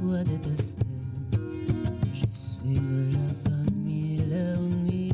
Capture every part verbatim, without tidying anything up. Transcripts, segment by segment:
toi détester. Je suis de la famille Léonie.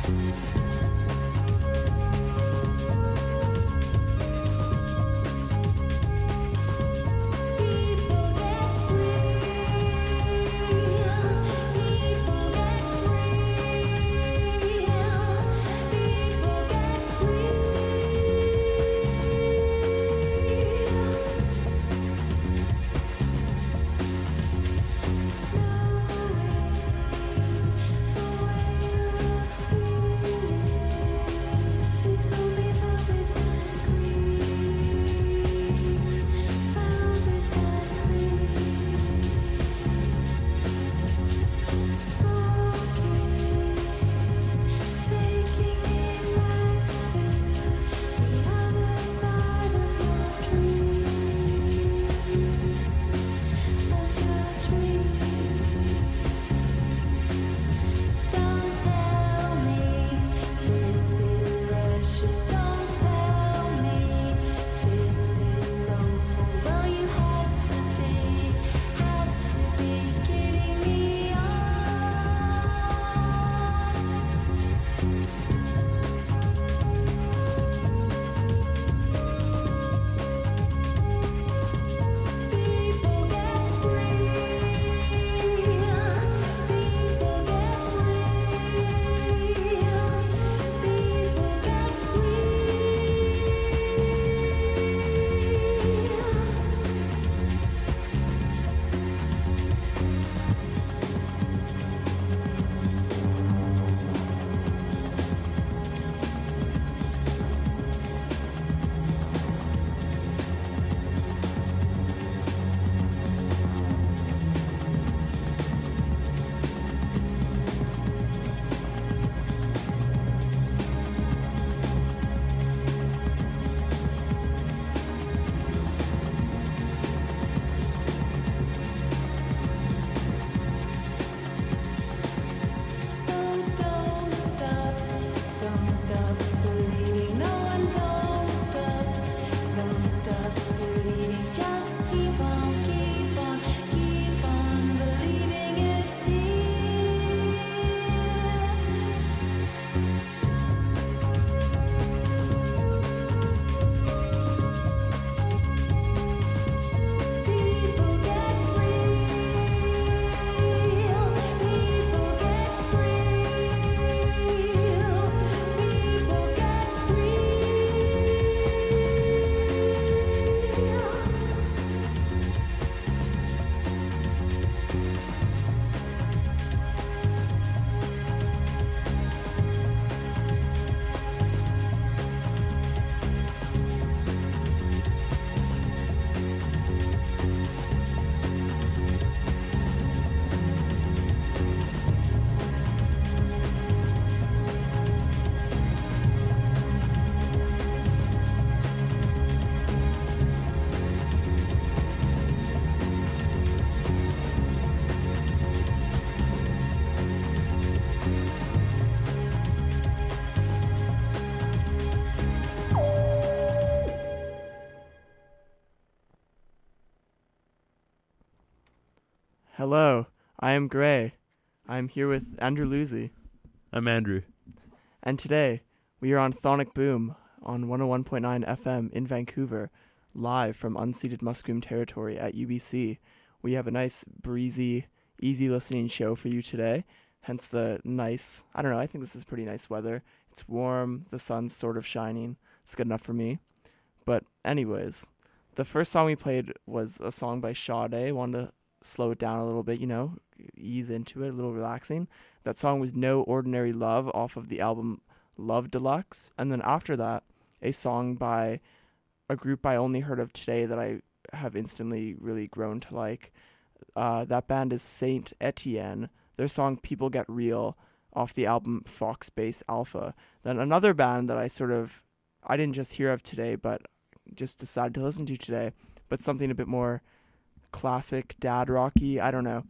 Hello, I am Gray. I am here with Andrew Lucy. I'm Andrew. And today, we are on Thonic Boom on one oh one point nine F M in Vancouver, live from unceded Musqueam territory at U B C. We have a nice, breezy, easy listening show for you today, hence the nice, I don't know, I think this is pretty nice weather. It's warm, the sun's sort of shining. It's good enough for me. But anyways, the first song we played was a song by Sade. Wanted to slow it down a little bit, you know, ease into it, a little relaxing. That song was No Ordinary Love off of the album Love Deluxe. And then after that, a song by a group I only heard of today that I have instantly really grown to like. Uh, that band is Saint Etienne. Their song People Get Real off the album Fox Base Alpha. Then another band that I sort of, I didn't just hear of today, but just decided to listen to today, but something a bit more classic dad rocky, I don't know.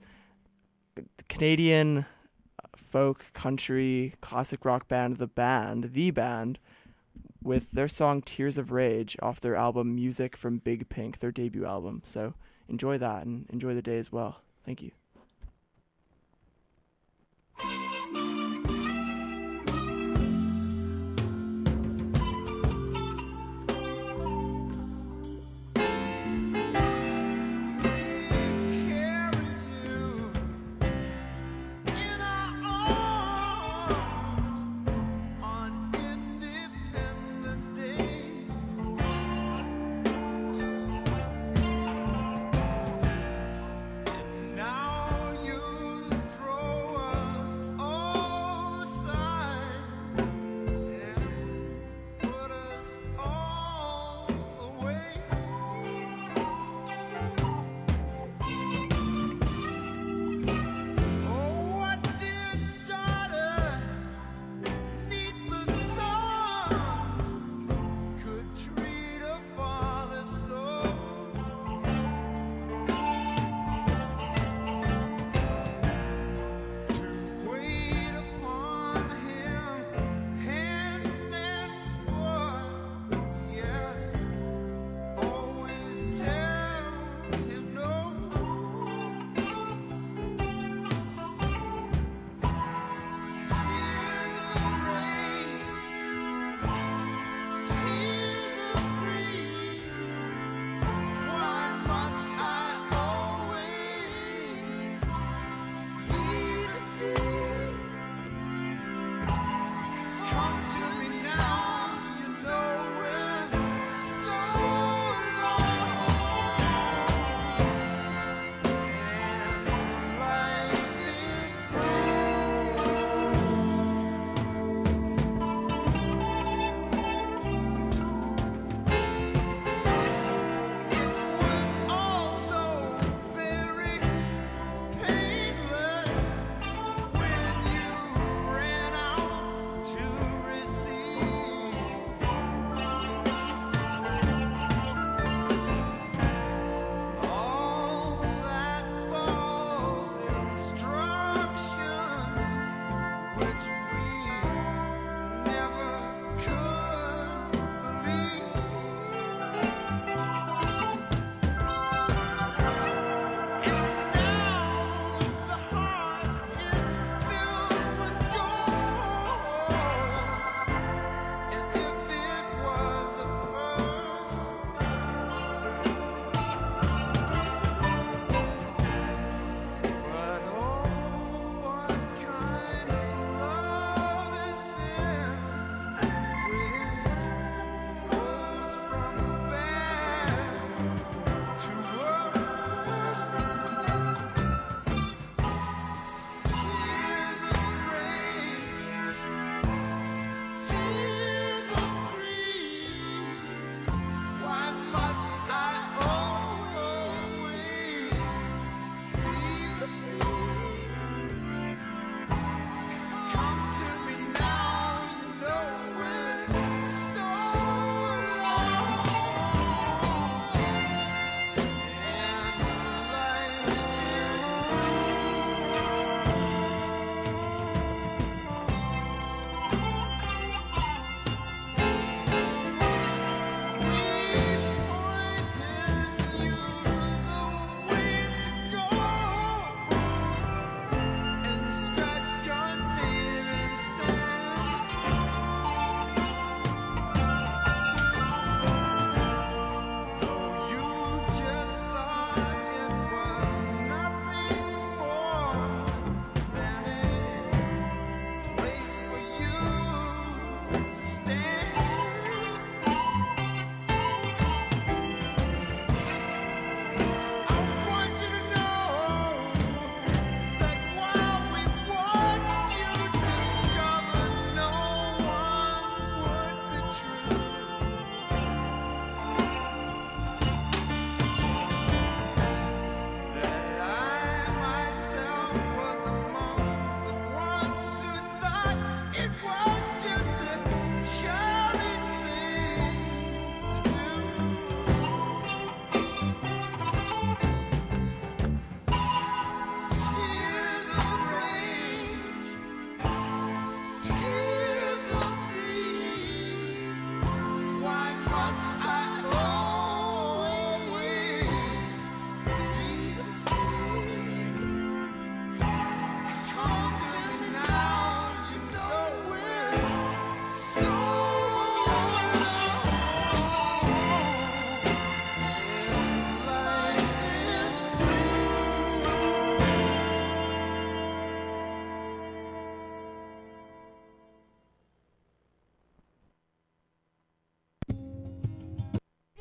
Canadian folk, country, classic rock band, The Band, The Band, with their song Tears of Rage off their album Music from Big Pink, their debut album. So enjoy that and enjoy the day as well. Thank you.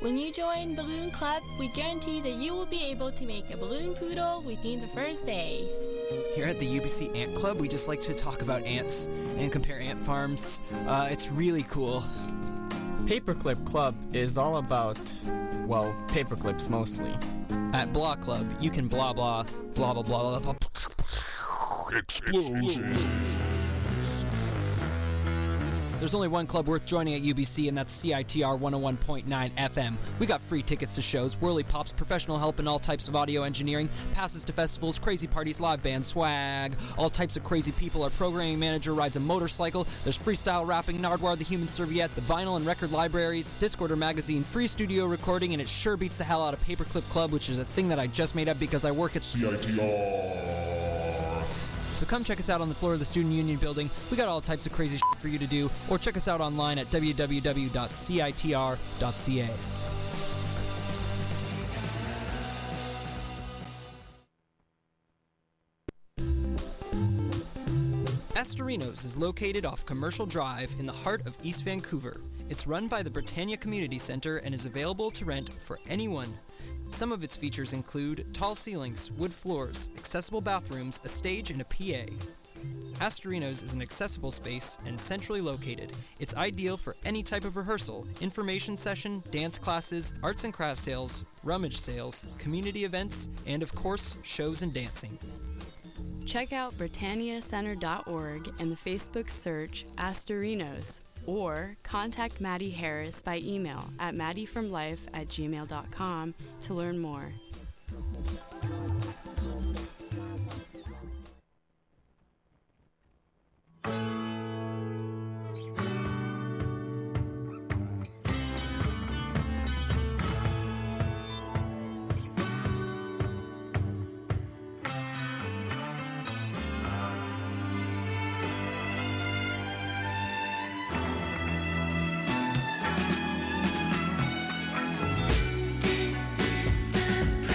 When you join Balloon Club, we guarantee that you will be able to make a balloon poodle within the first day. Here at the U B C Ant Club, we just like to talk about ants and compare ant farms. Uh, it's really cool. Paperclip Club is all about, well, paperclips mostly. At Blah Club, you can blah blah, blah blah blah blah blah. Explosions. There's only one club worth joining at U B C, and that's C I T R one oh one point nine F M. We got free tickets to shows, whirly pops, professional help in all types of audio engineering, passes to festivals, crazy parties, live band swag, all types of crazy people. Our programming manager rides a motorcycle. There's freestyle rapping, Nardwar the Human Serviette, the vinyl and record libraries, Discorder magazine, free studio recording, and it sure beats the hell out of Paperclip Club, which is a thing that I just made up because I work at C I T R. So come check us out on the floor of the Student Union building. We got all types of crazy shit for you to do. Or check us out online at w w w dot c i t r dot c a. Astorinos is located off Commercial Drive in the heart of East Vancouver. It's run by the Britannia Community Centre and is available to rent for anyone. Some of its features include tall ceilings, wood floors, accessible bathrooms, a stage, and a P A. Astorinos is an accessible space and centrally located. It's ideal for any type of rehearsal, information session, dance classes, arts and craft sales, rummage sales, community events, and of course, shows and dancing. Check out britannia center dot org and the Facebook search Astorinos, or contact Maddie Harris by email at maddiefromlife at gmail dot com to learn more. This is the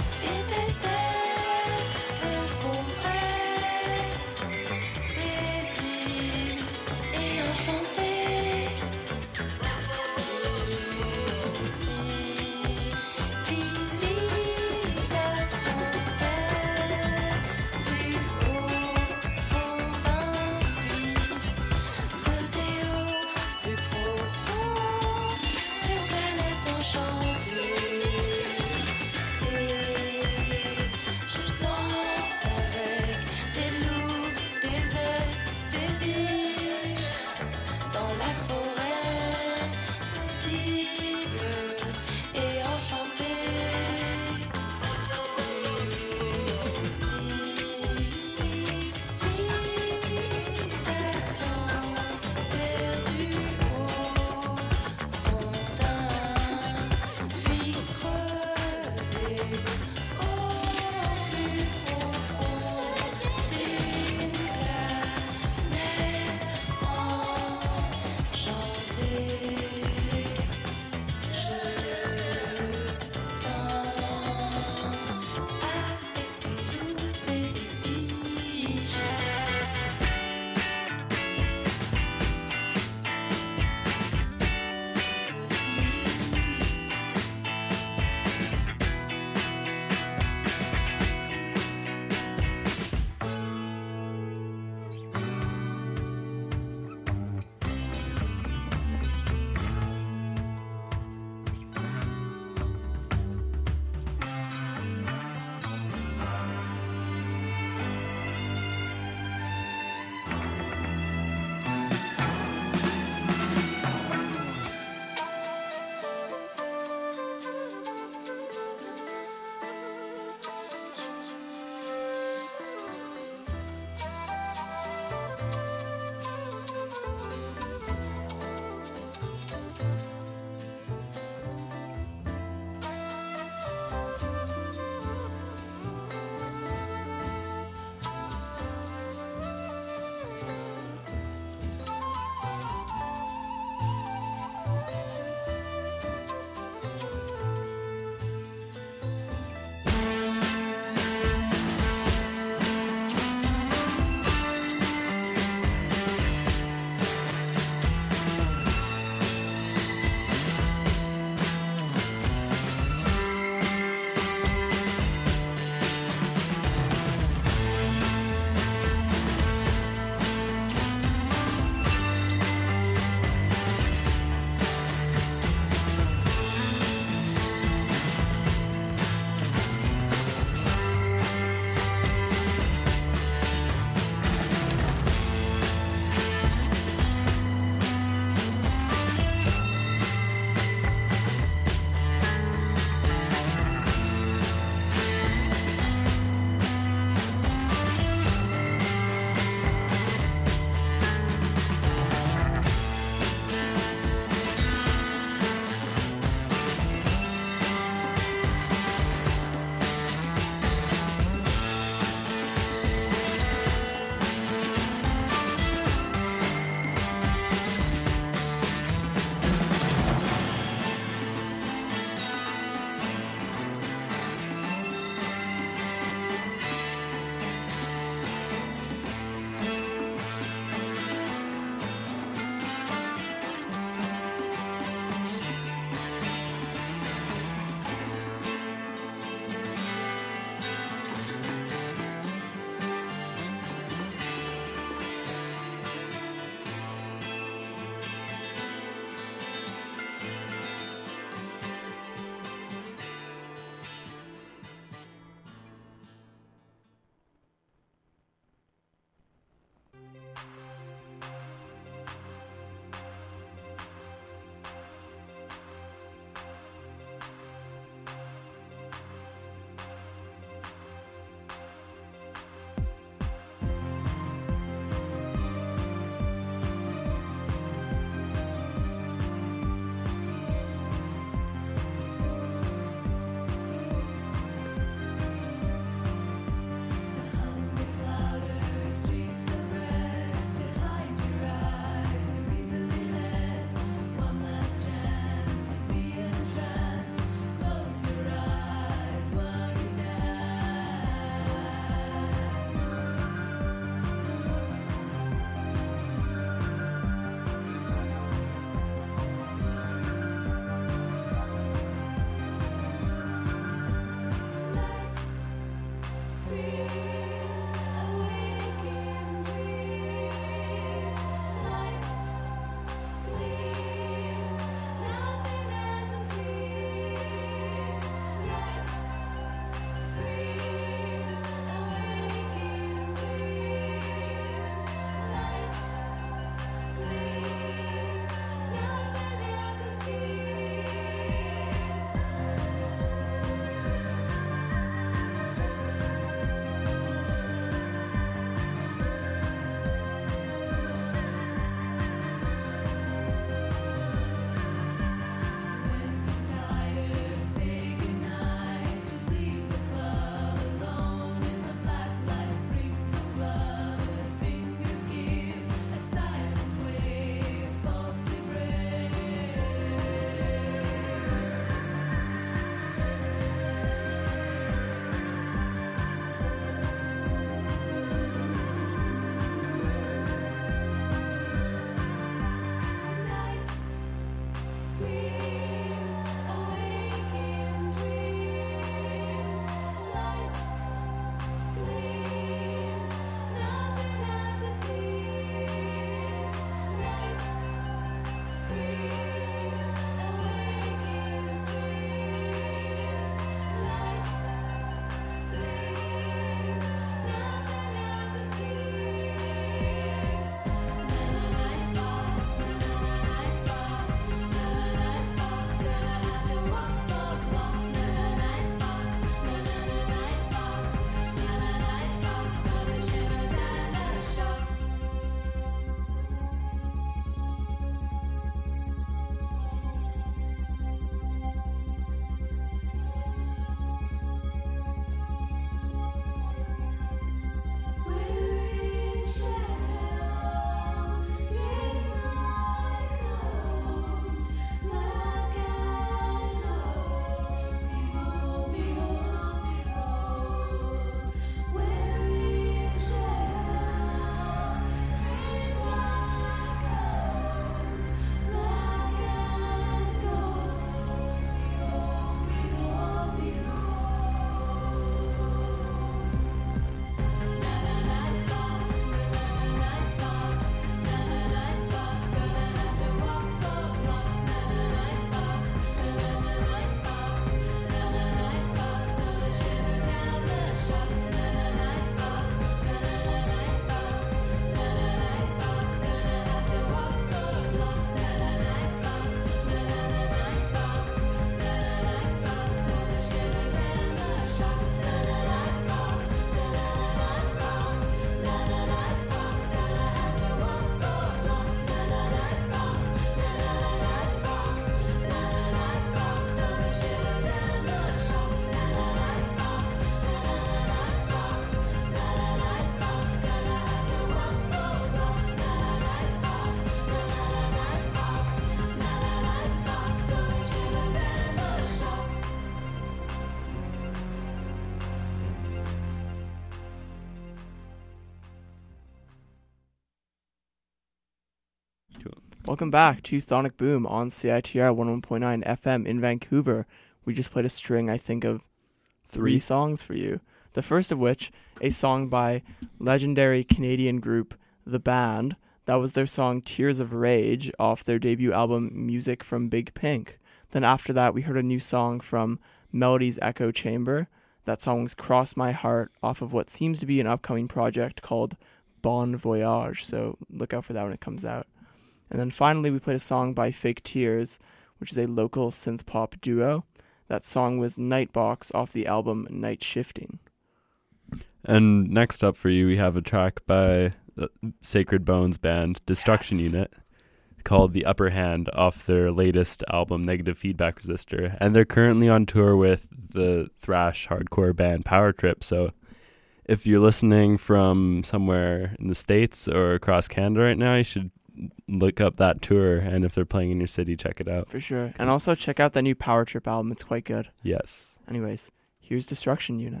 Welcome back to Sonic Boom on C I T R one oh one point nine F M in Vancouver. We just played a string, I think, of three, three songs for you. The first of which, a song by legendary Canadian group The Band. That was their song Tears of Rage off their debut album Music from Big Pink. Then after that, we heard a new song from Melody's Echo Chamber. That song was Cross My Heart off of what seems to be an upcoming project called Bon Voyage, so look out for that when it comes out. And then finally, we played a song by Fake Tears, which is a local synth-pop duo. That song was Nightbox off the album Night Shifting. And next up for you, we have a track by the Sacred Bones band, Destruction yes. Unit, called The Upper Hand off their latest album, Negative Feedback Resistor. And they're currently on tour with the thrash hardcore band Power Trip, so if you're listening from somewhere in the States or across Canada right now, you should look up that tour, and if they're playing in your city, check it out. For sure. And also check out that new Power Trip album. It's quite good. Yes. Anyways, here's Destruction Unit.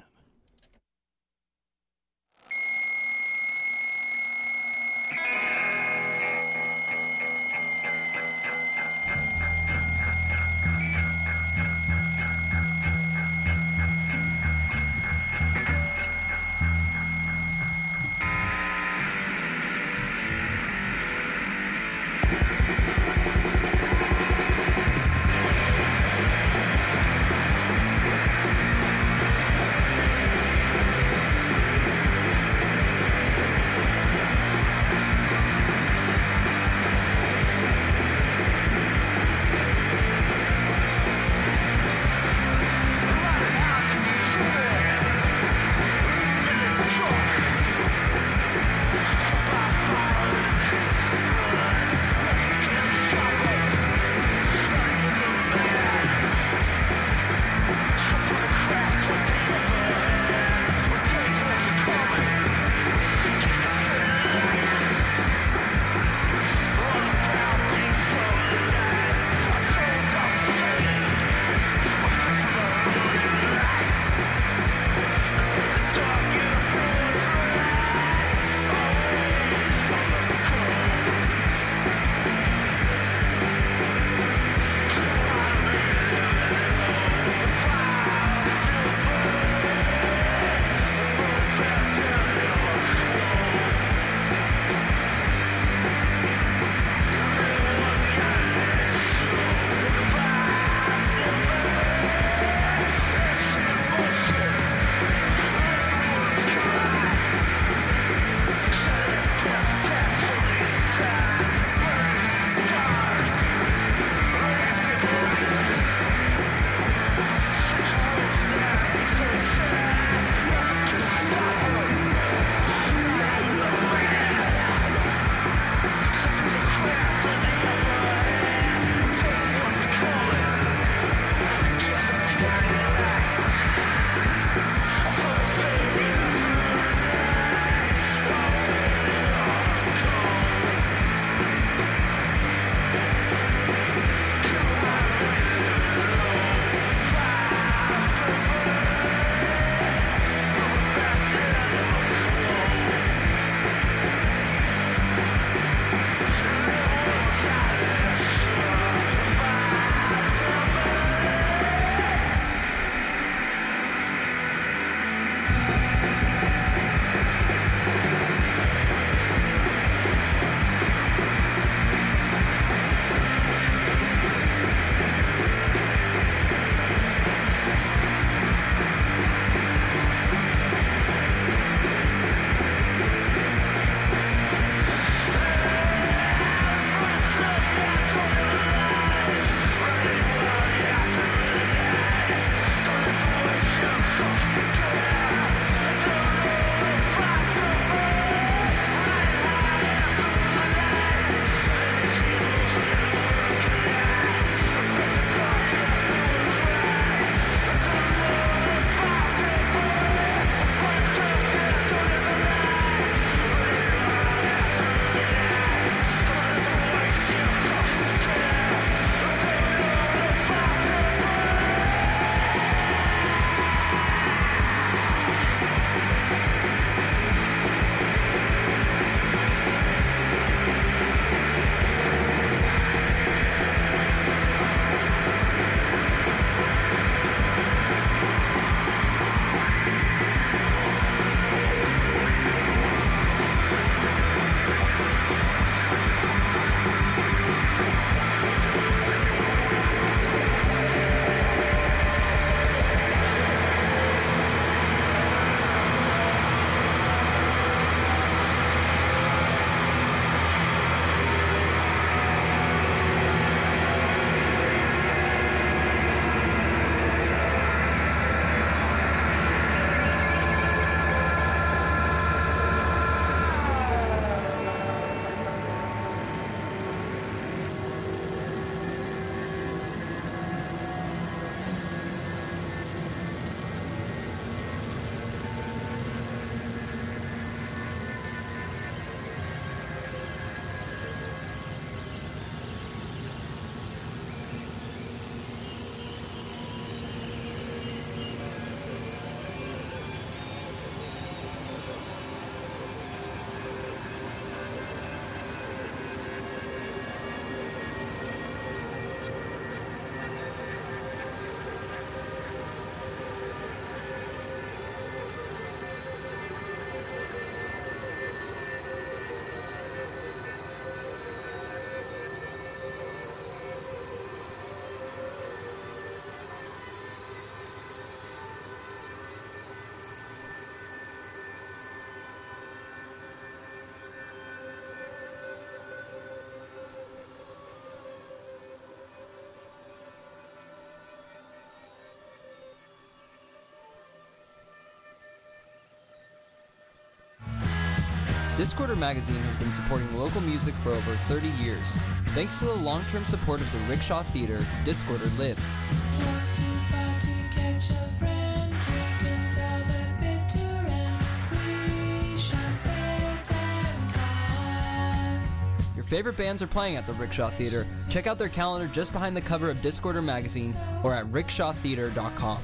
Discorder Magazine has been supporting local music for over thirty years. Thanks to the long-term support of the Rickshaw Theater, Discorder lives. Your favorite bands are playing at the Rickshaw Theater. Check out their calendar just behind the cover of Discorder Magazine or at rickshaw theater dot com.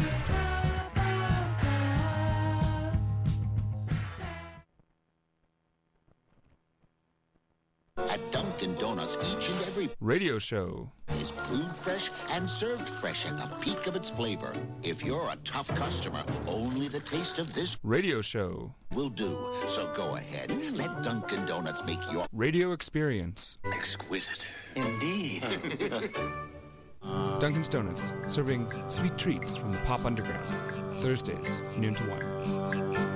At Dunkin' Donuts, each and every radio show is brewed fresh and served fresh at the peak of its flavor. If you're a tough customer, only the taste of this radio show will do. So go ahead, let Dunkin' Donuts make your radio experience exquisite. Indeed. Dunkin's Donuts, serving sweet treats from the Pop Underground. Thursdays, noon to one.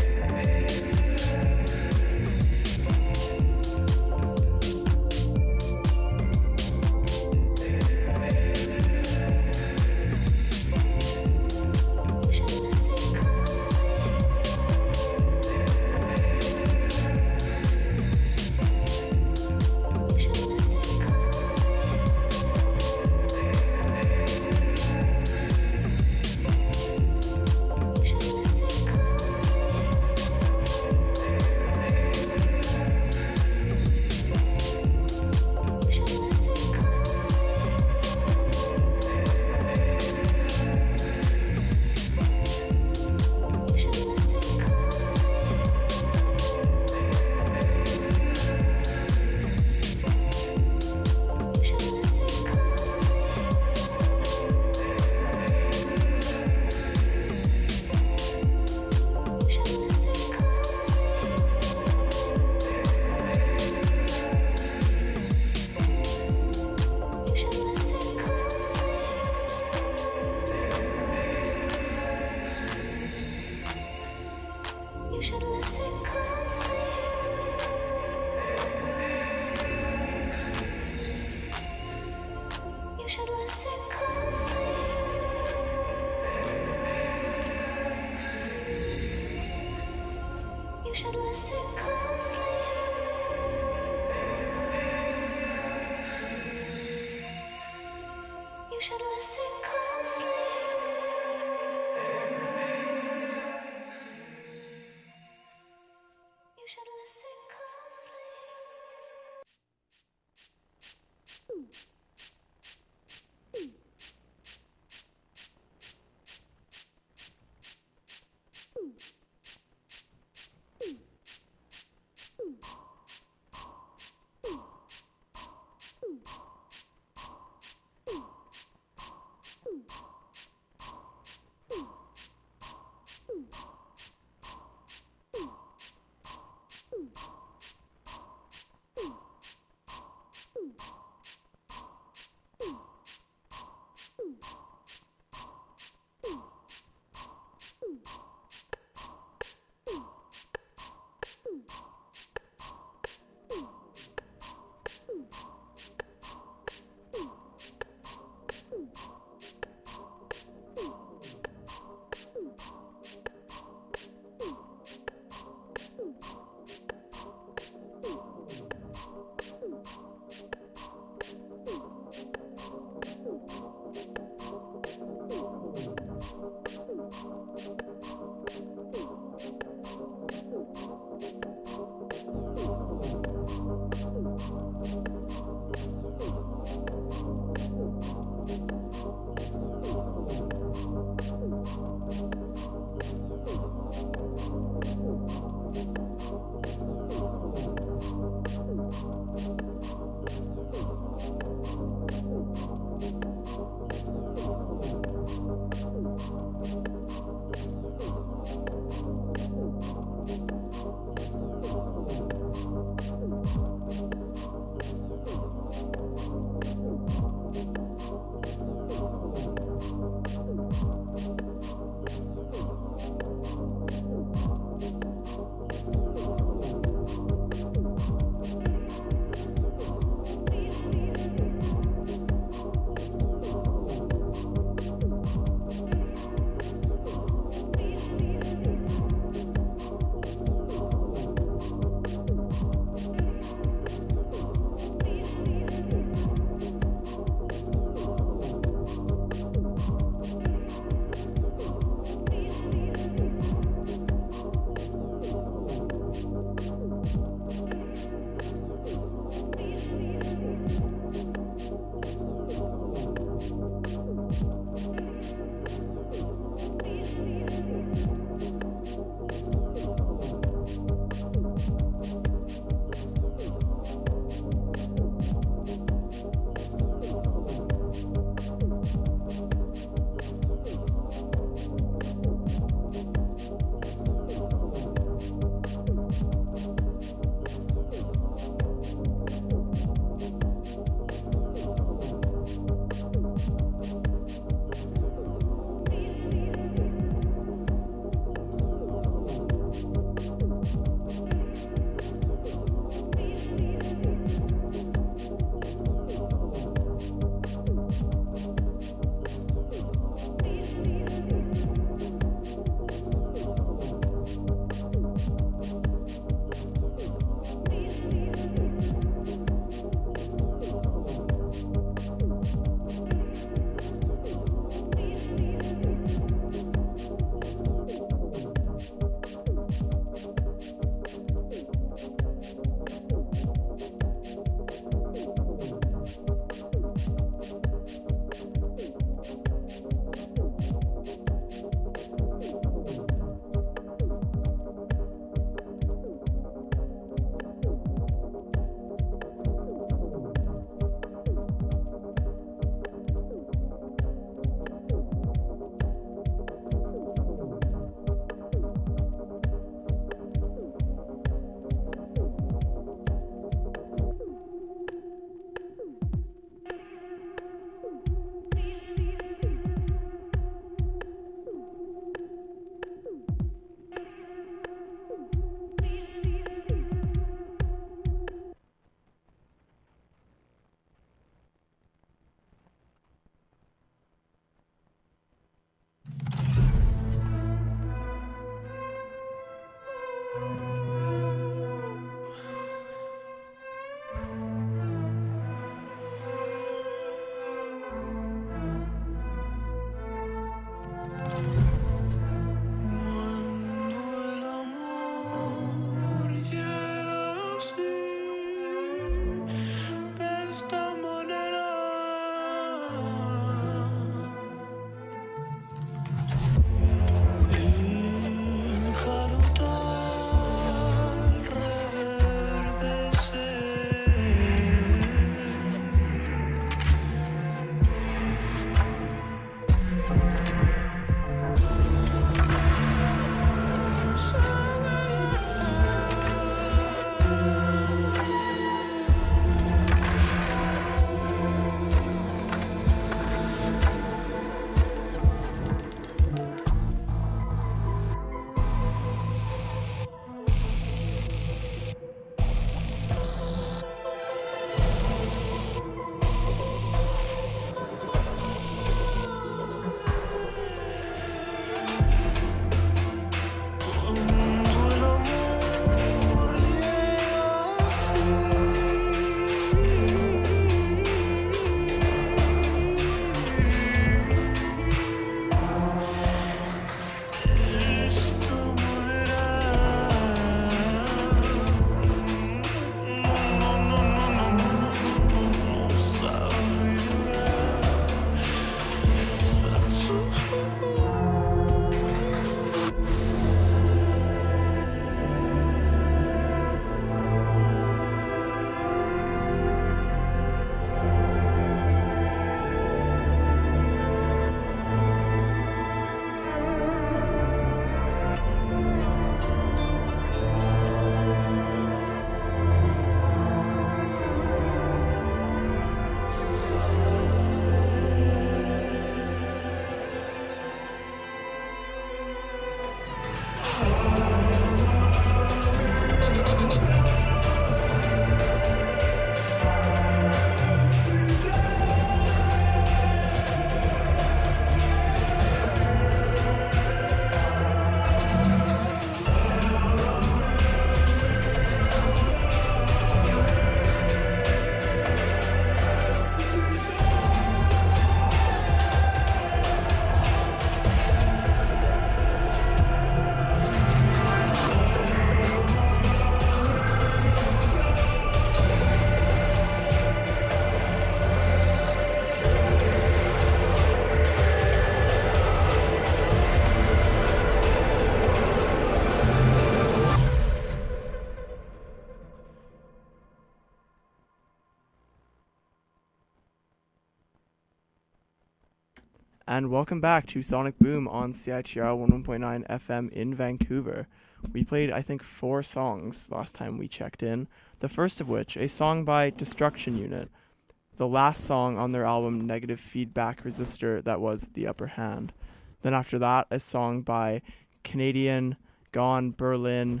And welcome back to Sonic Boom on C I T R one oh one point nine F M in Vancouver. We played, I think, four songs last time we checked in. The first of which, a song by Destruction Unit. The last song on their album Negative Feedback Resistor that was The Upper Hand. Then after that, a song by Canadian, Gone, Berlin,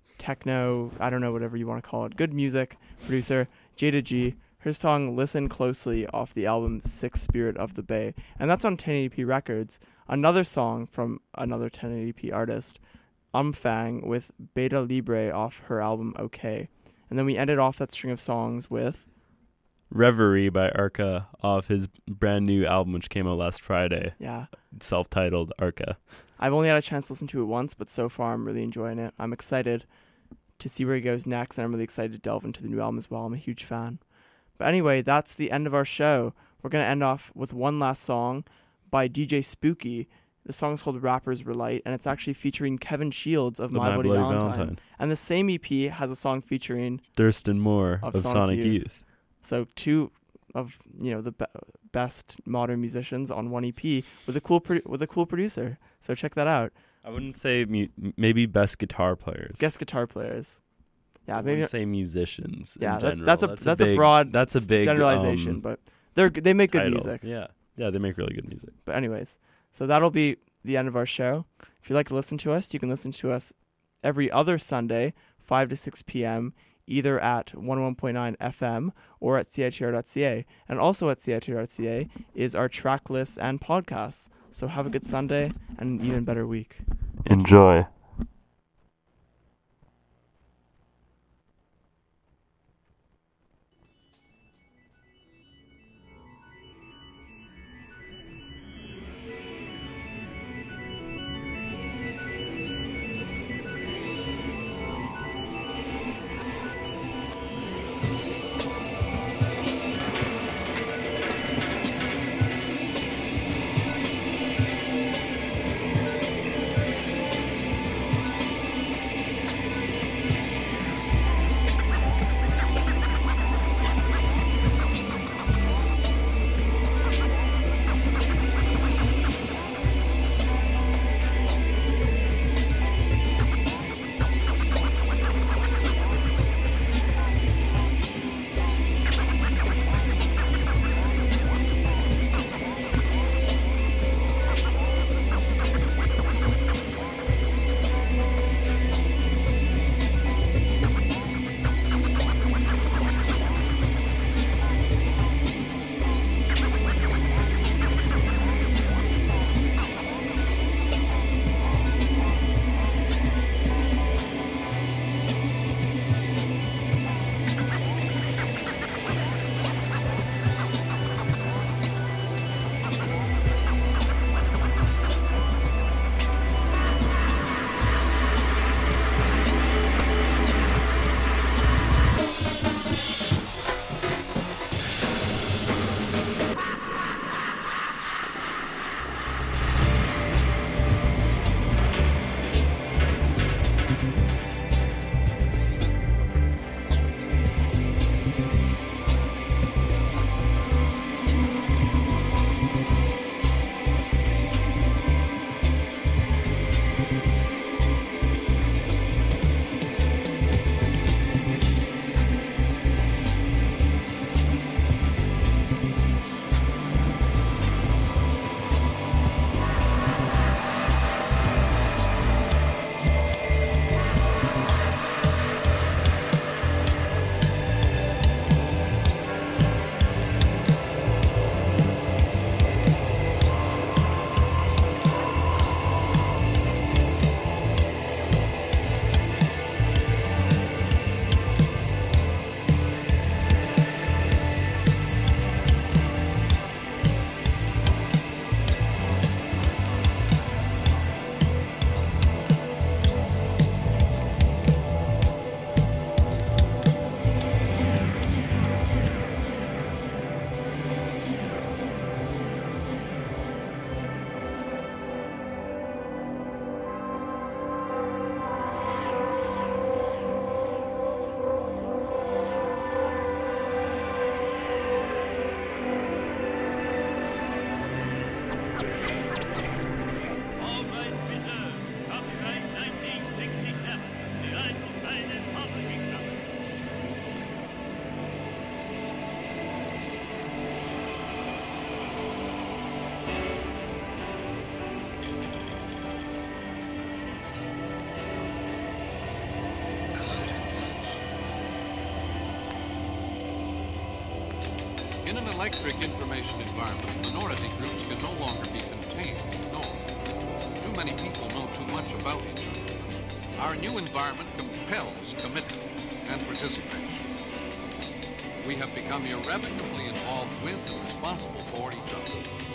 techno, I don't know, whatever you want to call it, good music producer, Jada G. Her song Listen Closely off the album Sixth Spirit of the Bay. And that's on ten eighty p Records. Another song from another ten eighty p artist, Umfang, with Beta Libre off her album OK. And then we ended off that string of songs with Reverie by Arca off his brand new album, which came out last Friday. Yeah. Self-titled Arca. I've only had a chance to listen to it once, but so far I'm really enjoying it. I'm excited to see where he goes next, and I'm really excited to delve into the new album as well. I'm a huge fan. But anyway, that's the end of our show. We're going to end off with one last song by D J Spooky. The song's called Rappers Relate, and it's actually featuring Kevin Shields of My, My Bloody, Bloody Valentine. Valentine. And the same E P has a song featuring Thurston Moore of, of Sonic, Sonic Youth. Youth. So two of, you know, the be- best modern musicians on one E P with a cool pro- with a cool producer. So check that out. I wouldn't say mu- maybe best guitar players. Guest guitar players. Yeah, I maybe wouldn't say musicians. Yeah, in that, general. that's a that's, that's a, big, a broad that's a big generalization, um, but they're they make good title. music. Yeah, yeah, they make really good music. But anyways, so that'll be the end of our show. If you'd like to listen to us, you can listen to us every other Sunday, five to six p.m., either at one oh one point nine F M or at C I T R dot C A. And also at C I T R dot C A is our track list and podcasts. So have a good Sunday and an even better week. Enjoy. electric information environment, minority groups can no longer be contained, ignored. Too many people know too much about each other. Our new environment compels commitment and participation. We have become irrevocably involved with and responsible for each other.